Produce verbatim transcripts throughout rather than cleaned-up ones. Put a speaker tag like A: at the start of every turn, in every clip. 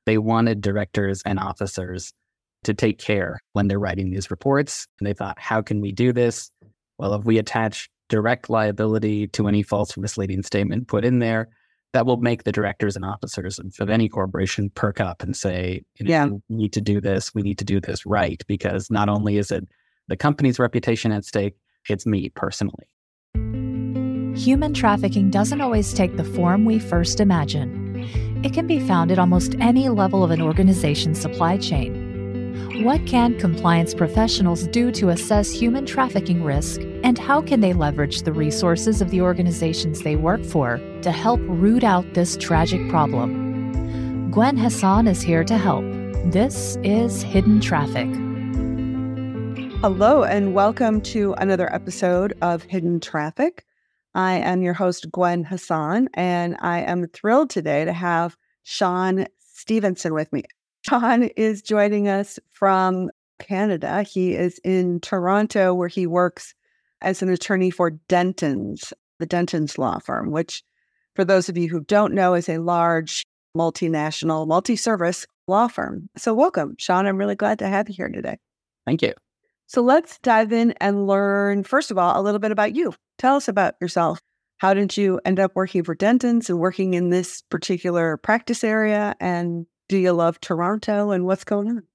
A: they wanted directors and officers to take care when they're writing these reports. And they thought, how can we do this? Well, if we attach direct liability to any false or misleading statement put in there, that will make the directors and officers of, of any corporation perk up and say, you know,
B: Yeah.
A: we need to do this. We need to do this right, because not only is it the company's reputation at stake, it's me personally.
C: Human trafficking doesn't always take the form we first imagine. It can be found at almost any level of an organization's supply chain. What can compliance professionals do to assess human trafficking risk, and how can they leverage the resources of the organizations they work for to help root out this tragic problem? Gwen Hassan is here to help. This is Hidden Traffic.
B: Hello, and welcome to another episode of Hidden Traffic. I am your host, Gwen Hassan, and I am thrilled today to have Sean Stevenson with me. Sean is joining us from Canada. He is in Toronto, where he works as an attorney for Dentons, the Dentons law firm, which, for those of you who don't know, is a large multinational, multi-service law firm. So welcome, Sean. I'm really glad to have you here today.
A: Thank you.
B: So let's dive in and learn, first of all, a little bit about you. Tell us about yourself. How did you end up working for Dentons and working in this particular practice area? And do you love Toronto and what's going on?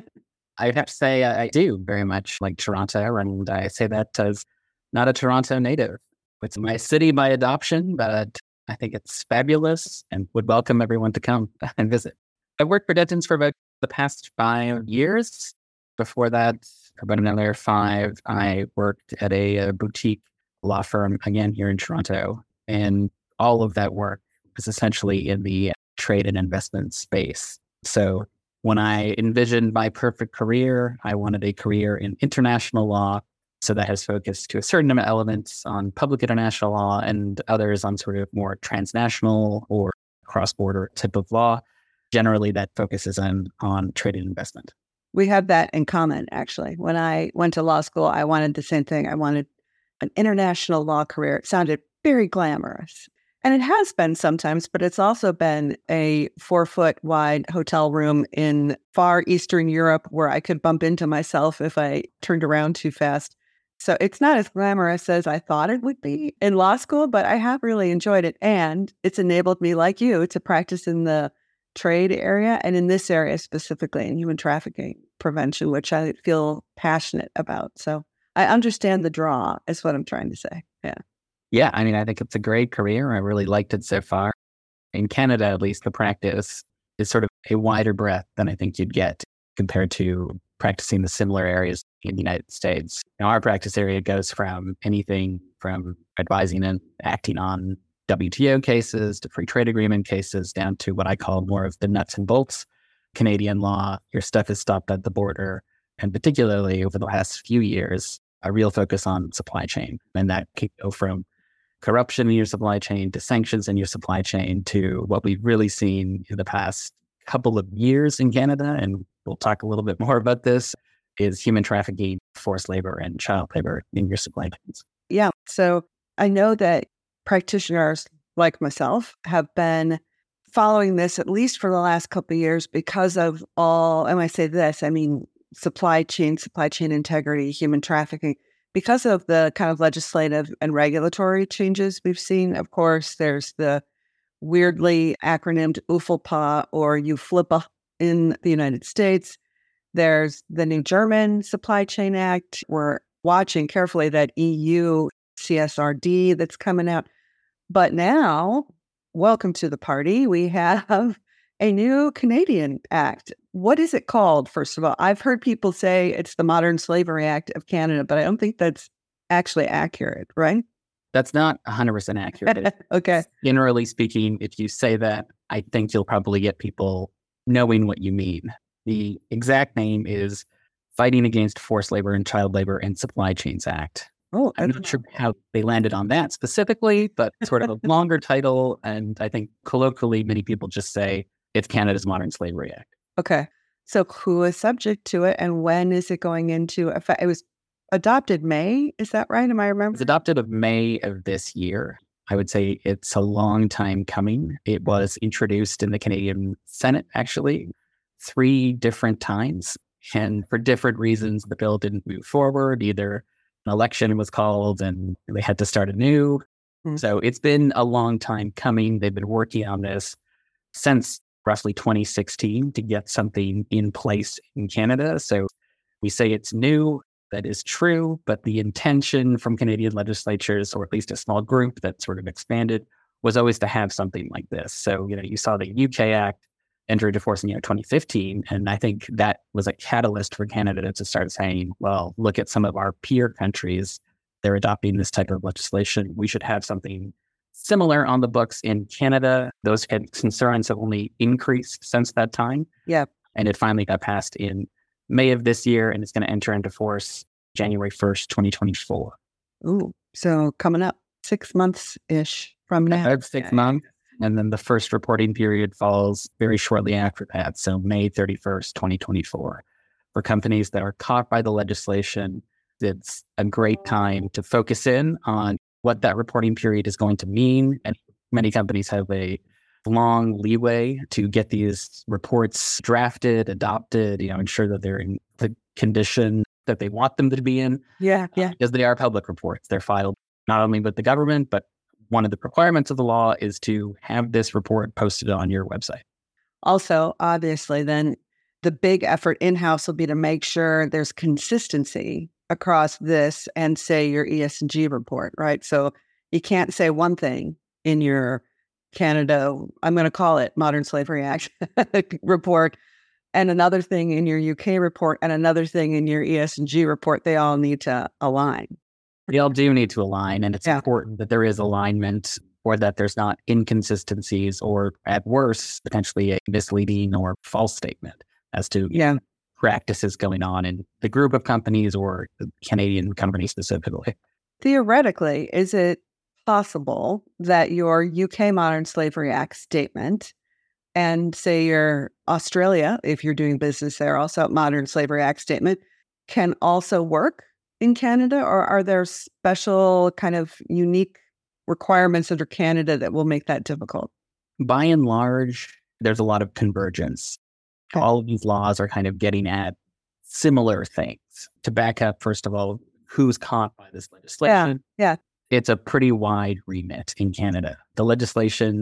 A: I'd have to say I do very much like Toronto, and I say that as not a Toronto native. It's my city by adoption, but I think it's fabulous and would welcome everyone to come and visit. I've worked for Dentons for about the past five years. Before that, for about another five, I worked at a, a boutique law firm, again, here in Toronto. And all of that work was essentially in the trade and investment space. So when I envisioned my perfect career, I wanted a career in international law. So that has focused to a certain amount of elements on public international law and others on sort of more transnational or cross-border type of law. Generally, that focuses on, on trade and investment.
B: We have that in common, actually. When I went to law school, I wanted the same thing. I wanted an international law career. It sounded very glamorous. And it has been sometimes, but it's also been a four-foot wide hotel room in far Eastern Europe where I could bump into myself if I turned around too fast. So it's not as glamorous as I thought it would be in law school, but I have really enjoyed it. And it's enabled me, like you, to practice in the trade area and in this area specifically in human trafficking prevention, which I feel passionate about. So I understand the draw is what I'm trying to say. Yeah.
A: Yeah, I mean, I think it's a great career. I really liked it so far. In Canada, at least, the practice is sort of a wider breadth than I think you'd get compared to practicing the similar areas in the United States. Now, our practice area goes from anything from advising and acting on W T O cases to free trade agreement cases down to what I call more of the nuts and bolts Canadian law. Your stuff is stopped at the border. And particularly over the last few years, a real focus on supply chain. And that can go from corruption in your supply chain to sanctions in your supply chain to what we've really seen in the past couple of years in Canada. And we'll talk a little bit more about this, is human trafficking, forced labor, and child labor in your supply chains.
B: Yeah. So I know that practitioners like myself have been following this at least for the last couple of years because of all, and I say this, I mean, supply chain, supply chain integrity, human trafficking, because of the kind of legislative and regulatory changes we've seen. Of course, there's the weirdly acronymed U F L P A or U F L P A in the United States. There's the new German Supply Chain Act. We're watching carefully that E U C S R D that's coming out. But now, welcome to the party. We have a new Canadian act. What is it called, first of all? I've heard people say it's the Modern Slavery Act of Canada, but I don't think that's actually accurate, right?
A: That's not one hundred percent accurate.
B: Okay.
A: Generally speaking, if you say that, I think you'll probably get people knowing what you mean. The exact name is Fighting Against Forced Labor and Child Labor and Supply Chains Act.
B: Oh,
A: I'm not sure how they landed on that specifically, but sort of a longer title. And I think colloquially, many people just say it's Canada's Modern Slavery Act.
B: Okay. So who is subject to it and when is it going into effect? It was adopted May. Is that right? Am I
A: It
B: remembering?
A: was adopted of May of this year. I would say it's a long time coming. It was introduced in the Canadian Senate, actually, three different times. And for different reasons, the bill didn't move forward. Either an election was called and they had to start anew. Mm. So it's been a long time coming. They've been working on this since roughly twenty sixteen to get something in place in Canada. So we say it's new. That is true, but the intention from Canadian legislatures, or at least a small group that sort of expanded, was always to have something like this. So, you know, you saw the U K Act enter into force in, you know, twenty fifteen, and I think that was a catalyst for Canada to start saying, well, look at some of our peer countries. They're adopting this type of legislation. We should have something similar on the books in Canada. Those concerns have only increased since that time.
B: Yeah.
A: And it finally got passed in May of this year, and it's going to enter into force January first, twenty twenty-four.
B: Ooh, so coming up six months-ish from now.
A: About six months. And then the first reporting period falls very shortly after that. So May thirty-first, twenty twenty-four. For companies that are caught by the legislation, it's a great time to focus in on what that reporting period is going to mean. And many companies have a long leeway to get these reports drafted, adopted, you know, ensure that they're in the condition that they want them to be in.
B: Yeah, yeah.
A: Uh, because they are public reports. They're filed not only with the government, but one of the requirements of the law is to have this report posted on your website.
B: Also, obviously, then the big effort in-house will be to make sure there's consistency across this and, say, your E S G report, right? So you can't say one thing in your Canada, I'm going to call it Modern Slavery Act report, and another thing in your U K report, and another thing in your E S G report. They all need to align.
A: They all do need to align, and it's
B: yeah.
A: important that there is alignment, or that there's not inconsistencies, or at worst, potentially a misleading or false statement as to
B: yeah.
A: practices going on in the group of companies or the Canadian company specifically.
B: Theoretically, is it possible that your U K Modern Slavery Act statement and, say, your Australia, if you're doing business there, also Modern Slavery Act statement, can also work in Canada? Or are there special kind of unique requirements under Canada that will make that difficult?
A: By and large, there's a lot of convergence. Okay. All of these laws are kind of getting at similar things. To back up, first of all, who's caught by this legislation?
B: Yeah, yeah.
A: It's a pretty wide remit in Canada. The legislation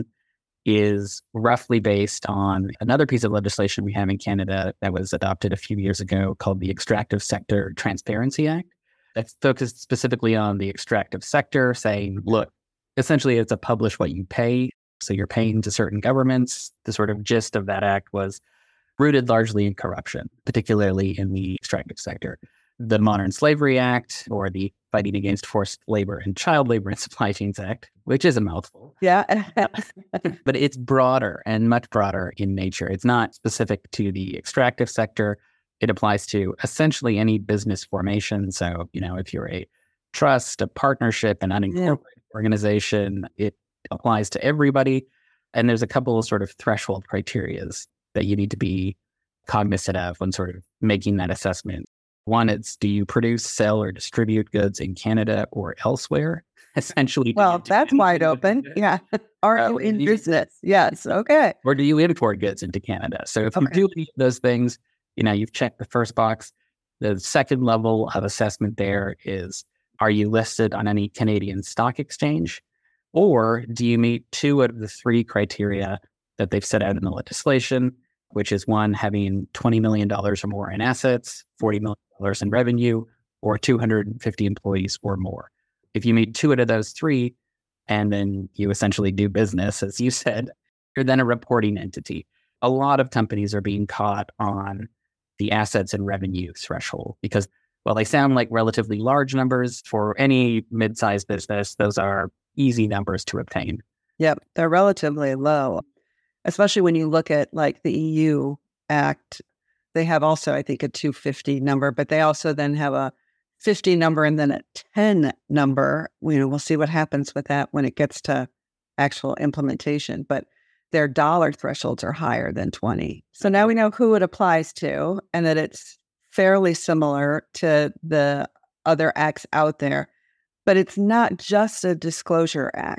A: is roughly based on another piece of legislation we have in Canada that was adopted a few years ago called the Extractive Sector Transparency Act. That's focused specifically on the extractive sector, saying, look, essentially it's a publish what you pay. So you're paying to certain governments. The sort of gist of that act was rooted largely in corruption, particularly in the extractive sector. The Modern Slavery Act, or the Fighting Against Forced Labor and Child Labor in Supply Chains Act, which is a mouthful.
B: Yeah.
A: But it's broader and much broader in nature. It's not specific to the extractive sector. It applies to essentially any business formation. So, you know, if you're a trust, a partnership, an unincorporated yeah. organization, it applies to everybody. And there's a couple of sort of threshold criterias that you need to be cognizant of when sort of making that assessment. One, it's, do you produce, sell, or distribute goods in Canada or elsewhere? Essentially.
B: Well, that's wide open. Yeah. Are uh, you in you, business? Yes. Okay.
A: Or do you import goods into Canada? So if okay. you do any of those things, you know, you've checked the first box. The second level of assessment there is, are you listed on any Canadian stock exchange? Or do you meet two of the three criteria that they've set out in the legislation, which is one, having twenty million dollars or more in assets, forty million dollars in revenue, or two hundred fifty employees or more. If you meet two out of those three, and then you essentially do business, as you said, you're then a reporting entity. A lot of companies are being caught on the assets and revenue threshold because, well, they sound like relatively large numbers. For any mid-sized business, those are easy numbers to obtain.
B: Yep, they're relatively low, especially when you look at like the E U Act. They have also, I think, a two hundred fifty number, but they also then have a fifty number and then a ten number. You know, we'll see what happens with that when it gets to actual implementation. But their dollar thresholds are higher than twenty. So now we know who it applies to and that it's fairly similar to the other acts out there. But it's not just a disclosure act.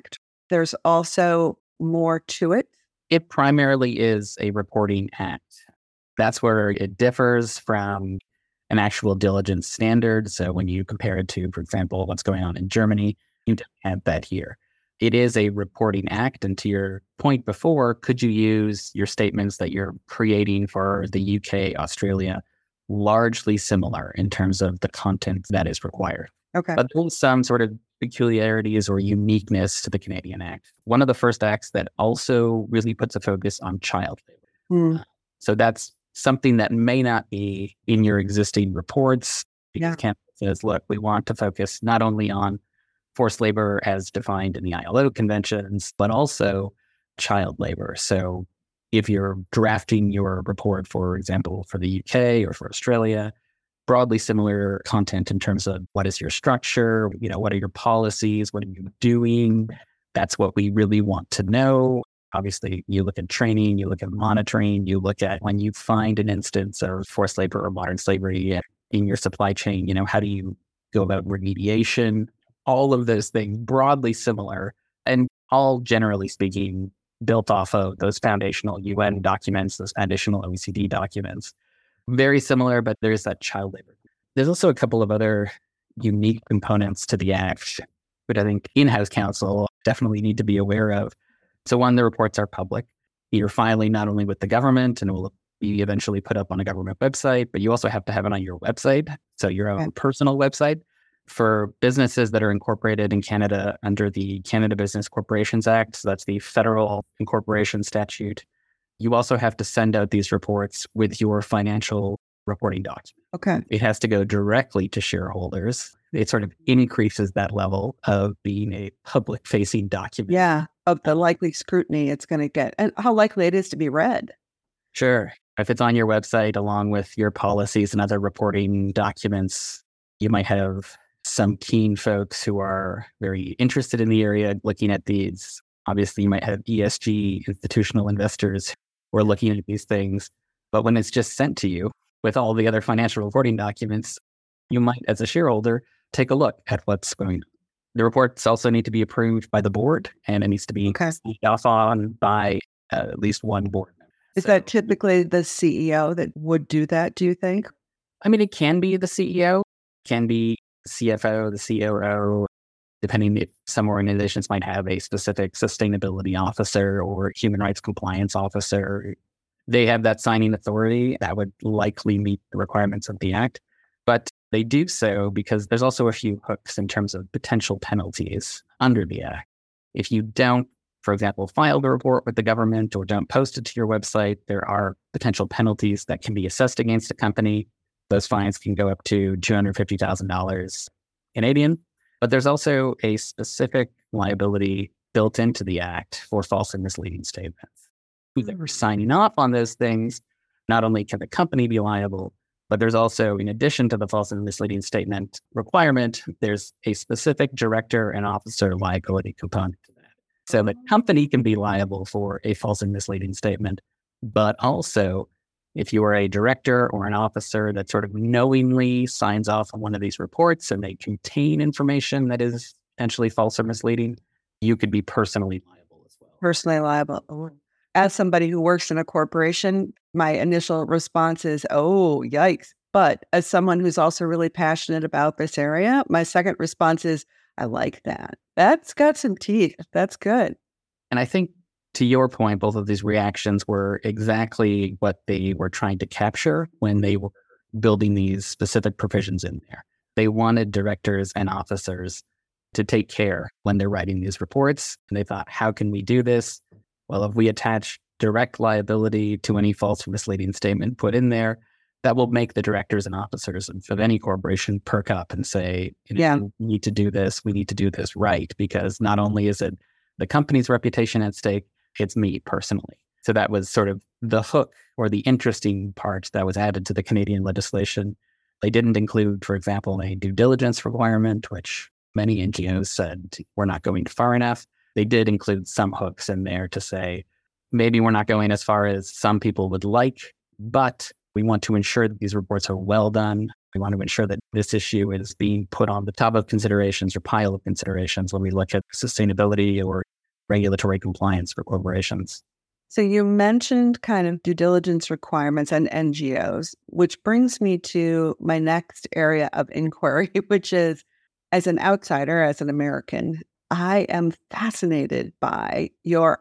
B: there's also more to it?
A: It primarily is a reporting act. That's where it differs from an actual diligence standard. So when you compare it to, for example, what's going on in Germany, you don't have that here. It is a reporting act. And to your point before, could you use your statements that you're creating for the U K, Australia, largely similar in terms of the content that is required?
B: Okay.
A: But there's some sort of peculiarities or uniqueness to the Canadian Act. One of the first acts that also really puts a focus on child labor.
B: Hmm.
A: Uh, so that's something that may not be in your existing reports because
B: Yeah.
A: Canada says, look, we want to focus not only on forced labor as defined in the I L O conventions, but also child labor. So if you're drafting your report, for example, for the U K or for Australia, broadly similar content in terms of what is your structure, you know, what are your policies, what are you doing? That's what we really want to know. Obviously, you look at training, you look at monitoring, you look at when you find an instance of forced labor or modern slavery in your supply chain, you know, how do you go about remediation? All of those things broadly similar and all generally speaking built off of those foundational U N documents, those additional O E C D documents. Very similar, but there's that child labor. There's also a couple of other unique components to the Act, which I think in-house counsel definitely need to be aware of. So one, the reports are public. You're filing not only with the government and it will be eventually put up on a government website, but you also have to have it on your website. So your own
B: Okay.
A: personal website. For businesses that are incorporated in Canada under the Canada Business Corporations Act, so that's the federal incorporation statute, you also have to send out these reports with your financial reporting document.
B: Okay.
A: It has to go directly to shareholders. It sort of increases that level of being a public-facing document.
B: Yeah. Of the likely scrutiny it's going to get and how likely it is to be read.
A: Sure. If it's on your website along with your policies and other reporting documents, you might have some keen folks who are very interested in the area looking at these. Obviously, you might have E S G institutional investors who are looking at these things. But when it's just sent to you with all the other financial reporting documents, you might, as a shareholder, take a look at what's going on. The reports also need to be approved by the board, and it needs to be
B: Okay.
A: signed off on by uh, at least one board member.
B: Is
A: So,
B: that typically the C E O that would do that, do you think?
A: I mean, it can be the C E O, can be the C F O, the C O O, depending if some organizations might have a specific sustainability officer or human rights compliance officer. They have that signing authority that would likely meet the requirements of the Act. But they do so because there's also a few hooks in terms of potential penalties under the Act. If you don't, for example, file the report with the government or don't post it to your website, there are potential penalties that can be assessed against a company. Those fines can go up to two hundred fifty thousand dollars Canadian. But there's also a specific liability built into the Act for false and misleading statements. Who's ever signing off on those things, not only can the company be liable, but there's also, in addition to the false and misleading statement requirement, there's a specific director and officer liability component to that. So the company can be liable for a false and misleading statement, but also if you are a director or an officer that sort of knowingly signs off on one of these reports and they contain information that is potentially false or misleading, you could be personally liable as well.
B: Personally liable. Oh. As somebody who works in a corporation, my initial response is, oh, yikes. But as someone who's also really passionate about this area, my second response is, I like that. That's got some teeth. That's good.
A: And I think to your point, both of these reactions were exactly what they were trying to capture when they were building these specific provisions in there. They wanted directors and officers to take care when they're writing these reports. And they thought, how can we do this? Well, if we attach direct liability to any false or misleading statement put in there, that will make the directors and officers of any corporation perk up and say, you know,
B: Yeah.
A: we need to do this, we need to do this right, because not only is it the company's reputation at stake, it's me personally. So that was sort of the hook or the interesting part that was added to the Canadian legislation. They didn't include, for example, a due diligence requirement, which many N G Os said we're not going far enough. They did include some hooks in there to say, maybe we're not going as far as some people would like, but we want to ensure that these reports are well done. We want to ensure that this issue is being put on the top of considerations or pile of considerations when we look at sustainability or regulatory compliance for corporations.
B: So you mentioned kind of due diligence requirements and N G Os, which brings me to my next area of inquiry, which is, as an outsider, as an American, I am fascinated by your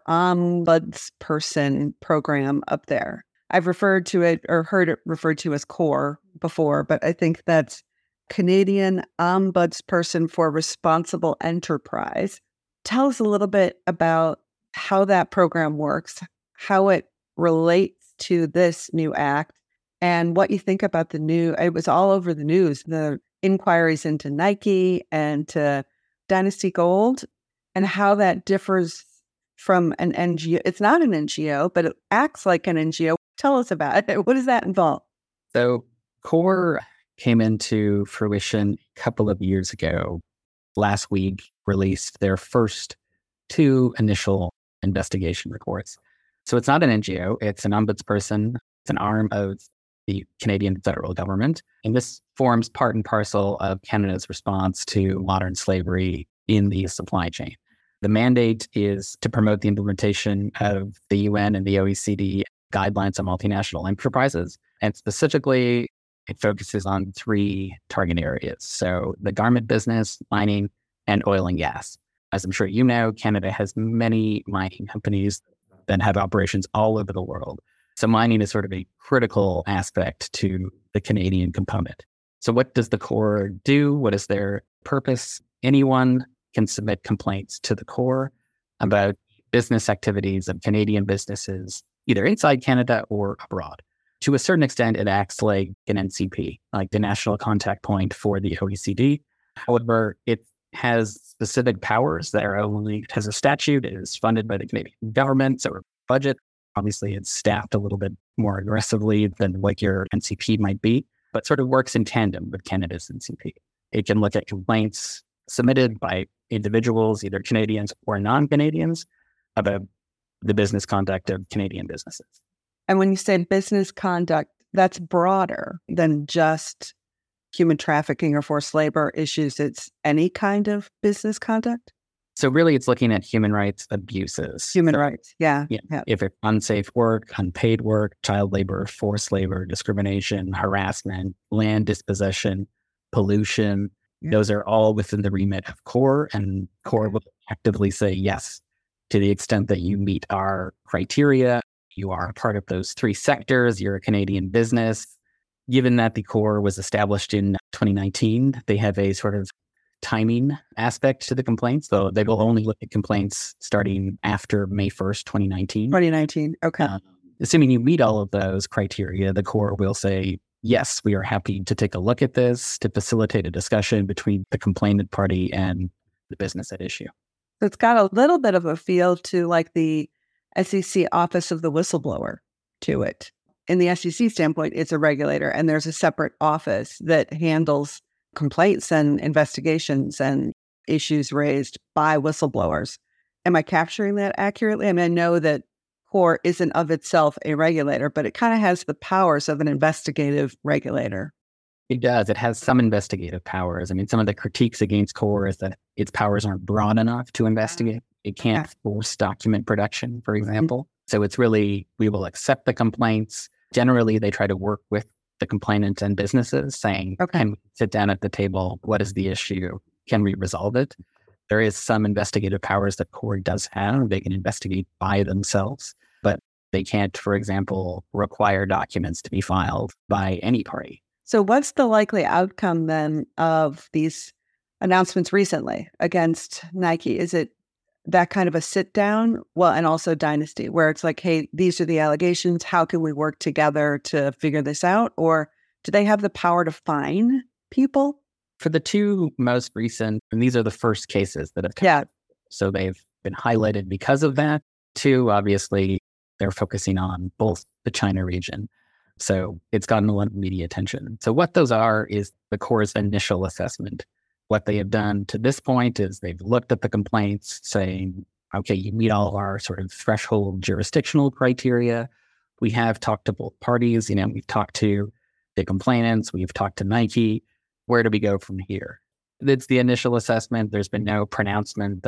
B: ombudsperson program up there. I've referred to it or heard it referred to as CORE before, but I think that's Canadian Ombudsperson for Responsible Enterprise. Tell us a little bit about how that program works, how it relates to this new act, and what you think about the new, it was all over the news, the inquiries into Nike and to Dynasty Gold, and how that differs from an N G O. It's not an N G O, but it acts like an N G O. Tell us about it. What does that involve?
A: So CORE came into fruition a couple of years ago. Last week, released their first two initial investigation reports. So it's not an N G O, it's an ombudsperson. It's an arm of the Canadian federal government. And this forms part and parcel of Canada's response to modern slavery in the supply chain. The mandate is to promote the implementation of the U N and the O E C D guidelines on multinational enterprises. And specifically, it focuses on three target areas. So the garment business, mining, and oil and gas. As I'm sure you know, Canada has many mining companies that have operations all over the world. So mining is sort of a critical aspect to the Canadian component. So what does the CORE do? What is their purpose? Anyone can submit complaints to the CORE about business activities of Canadian businesses, either inside Canada or abroad. To a certain extent, it acts like an N C P, like the national contact point for the O E C D. However, it has specific powers that are only, it has a statute, it is funded by the Canadian government, so our budget, obviously it's staffed a little bit more aggressively than what your N C P might be, but sort of works in tandem with Canada's N C P. It can look at complaints submitted by individuals, either Canadians or non-Canadians, about the business conduct of Canadian businesses.
B: And when you say business conduct, that's broader than just human trafficking or forced labor issues. It's any kind of business conduct?
A: So really, it's looking at human rights abuses.
B: Human
A: so,
B: rights, yeah.
A: yeah.
B: yeah.
A: If it's unsafe work, unpaid work, child labor, forced labor, discrimination, harassment, land dispossession, pollution, yeah. Those are all within the remit of CORE, and CORE okay. will actively say yes, to the extent that you meet our criteria, you are a part of those three sectors, you're a Canadian business. Given that the CORE was established in twenty nineteen, they have a sort of timing aspect to the complaints. So they will only look at complaints starting after May first, twenty nineteen.
B: twenty nineteen, okay.
A: Um, assuming you meet all of those criteria, the CORE will say, yes, we are happy to take a look at this to facilitate a discussion between the complainant party and the business at issue.
B: So it's got a little bit of a feel to like the S E C Office of the Whistleblower to it. In the S E C standpoint, it's a regulator, and there's a separate office that handles complaints and investigations and issues raised by whistleblowers. Am I capturing that accurately? I mean, I know that CORE isn't of itself a regulator, but it kind of has the powers of an investigative regulator.
A: It does. It has some investigative powers. I mean, some of the critiques against CORE is that its powers aren't broad enough to investigate. It can't force document production, for example. Mm-hmm. So it's really, we will accept the complaints. Generally, they try to work with the complainant and businesses saying, okay. Can we sit down at the table? What is the issue? Can we resolve it? There is some investigative powers that CORE does have. They can investigate by themselves, but they can't, for example, require documents to be filed by any party.
B: So what's the likely outcome then of these announcements recently against Nike? Is it that kind of a sit down? Well, and also Dynasty, where it's like, hey, these are the allegations. How can we work together to figure this out? Or do they have the power to fine people?
A: For the two most recent, and these are the first cases that have come
B: yeah.
A: up, so they've been highlighted because of that. Two, obviously, they're focusing on both the China region. So it's gotten a lot of media attention. So what those are is the CORE's initial assessment. What they have done to this point is they've looked at the complaints saying, okay, you meet all of our sort of threshold jurisdictional criteria. We have talked to both parties. You know, we've talked to the complainants. We've talked to Nike. Where do we go from here? It's the initial assessment. There's been no pronouncement that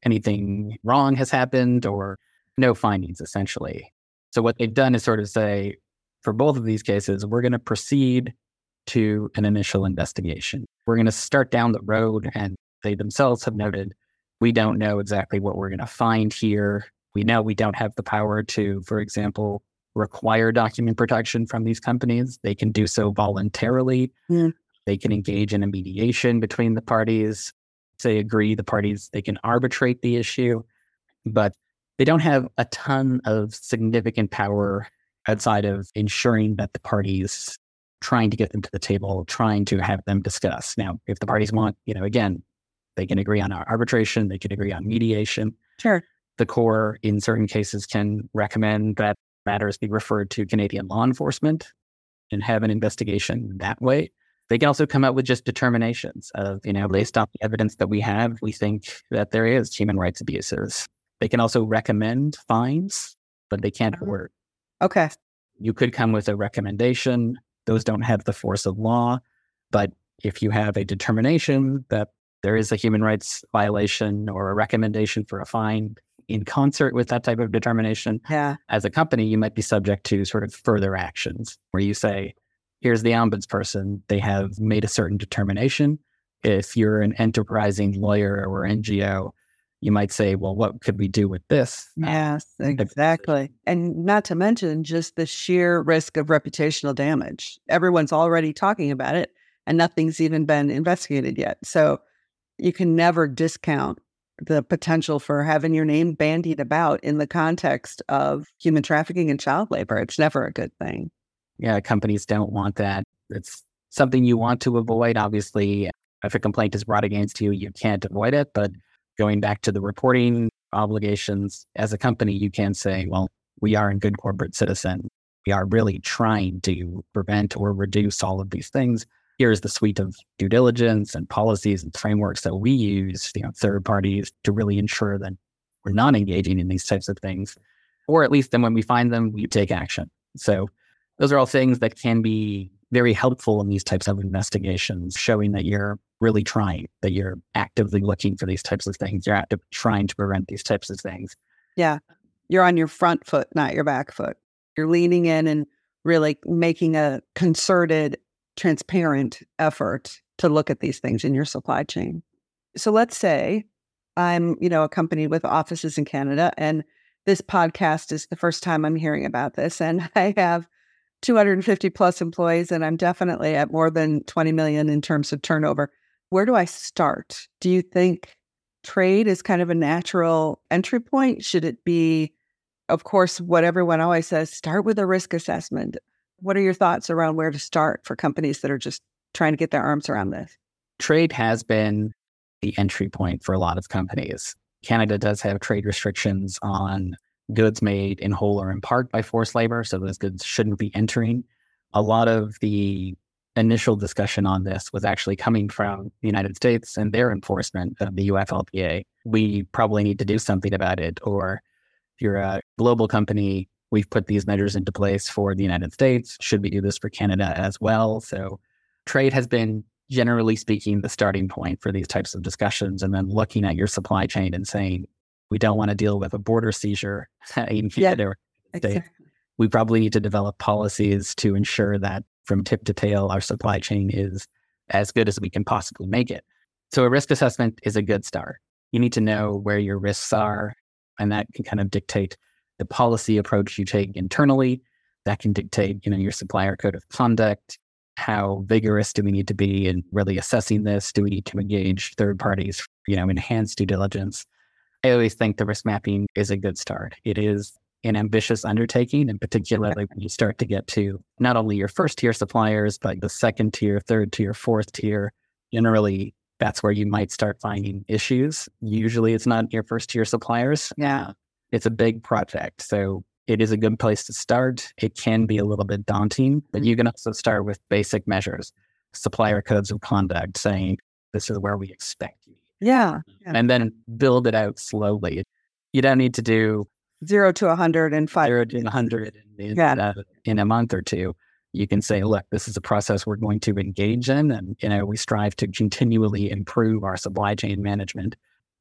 A: anything wrong has happened or no findings, essentially. So what they've done is sort of say, for both of these cases, we're going to proceed to an initial investigation. We're going to start down the road, and they themselves have noted, we don't know exactly what we're going to find here. We know we don't have the power to, for example, require document protection from these companies. They can do so voluntarily.
B: Mm.
A: They can engage in a mediation between the parties. They agree the parties, they can arbitrate the issue, but they don't have a ton of significant power outside of ensuring that the parties, trying to get them to the table, trying to have them discuss. Now, if the parties want, you know, again, they can agree on arbitration, they can agree on mediation.
B: Sure.
A: The Corps, in certain cases, can recommend that matters be referred to Canadian law enforcement and have an investigation that way. They can also come up with just determinations of, you know, based on the evidence that we have, we think that there is human rights abuses. They can also recommend fines, but they can't order.
B: Okay.
A: You could come with a recommendation. Those don't have the force of law. But if you have a determination that there is a human rights violation or a recommendation for a fine in concert with that type of determination,
B: yeah.
A: as a company, you might be subject to sort of further actions where you say, here's the ombudsperson. They have made a certain determination. If you're an enterprising lawyer or N G O, you might say, well, what could we do with this?
B: Yes, exactly. And not to mention just the sheer risk of reputational damage. Everyone's already talking about it and nothing's even been investigated yet. So you can never discount the potential for having your name bandied about in the context of human trafficking and child labor. It's never a good thing.
A: Yeah, companies don't want that. It's something you want to avoid. Obviously, if a complaint is brought against you, you can't avoid it. But going back to the reporting obligations, as a company, you can say, well, we are a good corporate citizen. We are really trying to prevent or reduce all of these things. Here's the suite of due diligence and policies and frameworks that we use, you know, third parties, to really ensure that we're not engaging in these types of things. Or at least then when we find them, we take action. So those are all things that can be very helpful in these types of investigations, showing that you're really trying, that you're actively looking for these types of things. You're actively trying to prevent these types of things.
B: Yeah. You're on your front foot, not your back foot. You're leaning in and really making a concerted, transparent effort to look at these things in your supply chain. So let's say I'm, you know, a company with offices in Canada, and this podcast is the first time I'm hearing about this, and I have two hundred fifty plus employees, and I'm definitely at more than twenty million in terms of turnover. Where do I start? Do you think trade is kind of a natural entry point? Should it be, of course, what everyone always says, start with a risk assessment? What are your thoughts around where to start for companies that are just trying to get their arms around this?
A: Trade has been the entry point for a lot of companies. Canada does have trade restrictions on goods made in whole or in part by forced labor, so those goods shouldn't be entering. A lot of the initial discussion on this was actually coming from the United States and their enforcement of the U F L P A. We probably need to do something about it. Or if you're a global company, we've put these measures into place for the United States. Should we do this for Canada as well? So trade has been, generally speaking, the starting point for these types of discussions, and then looking at your supply chain and saying, we don't want to deal with a border seizure in Canada or the States.
B: Exactly.
A: We probably need to develop policies to ensure that from tip to tail, our supply chain is as good as we can possibly make it. So a risk assessment is a good start. You need to know where your risks are, and that can kind of dictate the policy approach you take internally. That can dictate, you know, your supplier code of conduct. How vigorous do we need to be in really assessing this? Do we need to engage third parties, you know, enhance due diligence? I always think the risk mapping is a good start. It is an ambitious undertaking, and particularly when you start to get to not only your first tier suppliers, but the second tier, third tier, fourth tier. Generally, that's where you might start finding issues. Usually it's not your first tier suppliers.
B: Yeah.
A: It's a big project. So it is a good place to start. It can be a little bit daunting, but you can also start with basic measures, supplier codes of conduct, saying this is where we expect you.
B: Yeah. yeah.
A: And then build it out slowly. You don't need to do
B: Zero to a hundred and five.
A: Zero to a hundred in,
B: Yeah.
A: uh, in a month or two. You can say, look, this is a process we're going to engage in. And, you know, we strive to continually improve our supply chain management.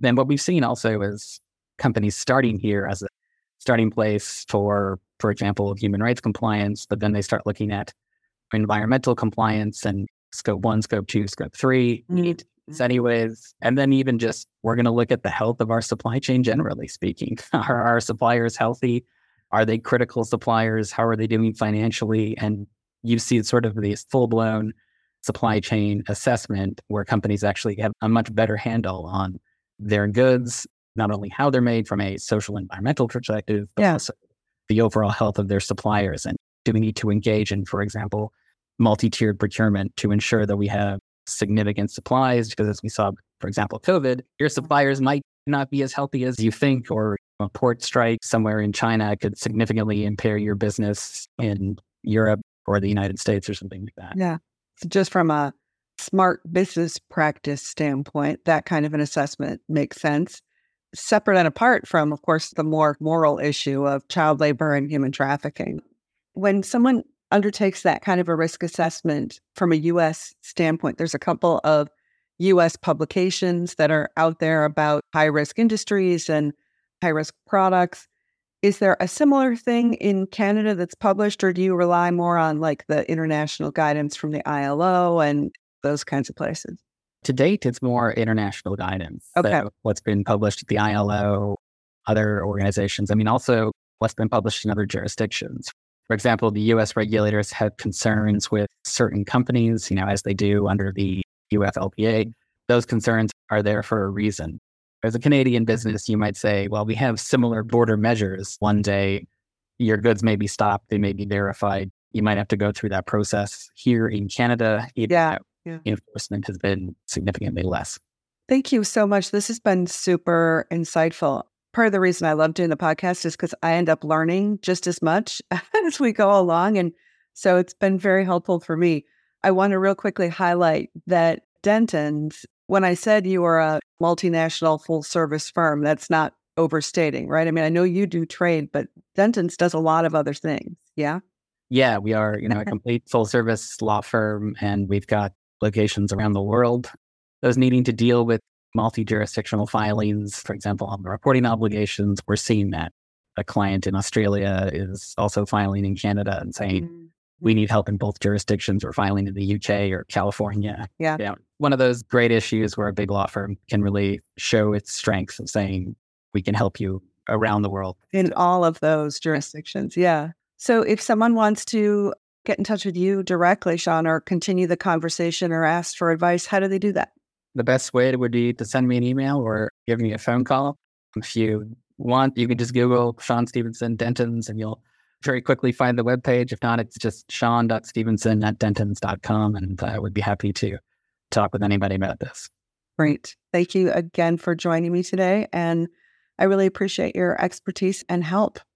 A: Then what we've seen also is companies starting here as a starting place for, for example, human rights compliance, but then they start looking at environmental compliance and scope one, scope two, scope three. We need this anyways. And then even just, we're going to look at the health of our supply chain, generally speaking. Are our suppliers healthy? Are they critical suppliers? How are they doing financially? And you see sort of this full-blown supply chain assessment where companies actually have a much better handle on their goods, not only how they're made from a social environmental perspective, but
B: yeah.
A: also the overall health of their suppliers. And do we need to engage in, for example, multi-tiered procurement to ensure that we have significant supplies? Because as we saw, for example, COVID, your suppliers might not be as healthy as you think, or a port strike somewhere in China could significantly impair your business in Europe or the United States or something like that.
B: Yeah. So just from a smart business practice standpoint, that kind of an assessment makes sense. Separate and apart from, of course, the more moral issue of child labor and human trafficking. When someone undertakes that kind of a risk assessment from a U S standpoint, there's a couple of U S publications that are out there about high-risk industries and high-risk products. Is there a similar thing in Canada that's published, or do you rely more on like the international guidance from the I L O and those kinds of places?
A: To date, it's more international guidance.
B: Okay.
A: So what's been published at the I L O, other organizations. I mean, also what's been published in other jurisdictions. For example, the U S regulators have concerns with certain companies, you know, as they do under the U F L P A. Those concerns are there for a reason. As a Canadian business, you might say, well, we have similar border measures. One day, your goods may be stopped, they may be verified. You might have to go through that process. Here in Canada, even
B: Yeah,
A: though
B: yeah.
A: enforcement has been significantly less.
B: Thank you so much. This has been super insightful. Part of the reason I love doing the podcast is because I end up learning just as much as we go along. And so it's been very helpful for me. I want to real quickly highlight that Dentons, when I said you are a multinational full service firm, that's not overstating, right? I mean, I know you do trade, but Dentons does a lot of other things. Yeah.
A: Yeah, we are, you know, a complete full service law firm, and we've got locations around the world. Those needing to deal with multi-jurisdictional filings, for example, on the reporting obligations, we're seeing that a client in Australia is also filing in Canada and saying, mm-hmm. we need help in both jurisdictions. We're filing in the U K or California.
B: Yeah.
A: You know, one of those great issues where a big law firm can really show its strengths of saying, we can help you around the world.
B: In all of those jurisdictions. Yeah. So if someone wants to get in touch with you directly, Sean, or continue the conversation or ask for advice, how do they do that?
A: The best way would be to send me an email or give me a phone call. If you want, you can just Google Sean Stephenson Dentons and you'll very quickly find the webpage. If not, it's just sean dot stephenson at dentons dot com, and I would be happy to talk with anybody about this.
B: Great. Thank you again for joining me today. And I really appreciate your expertise and help.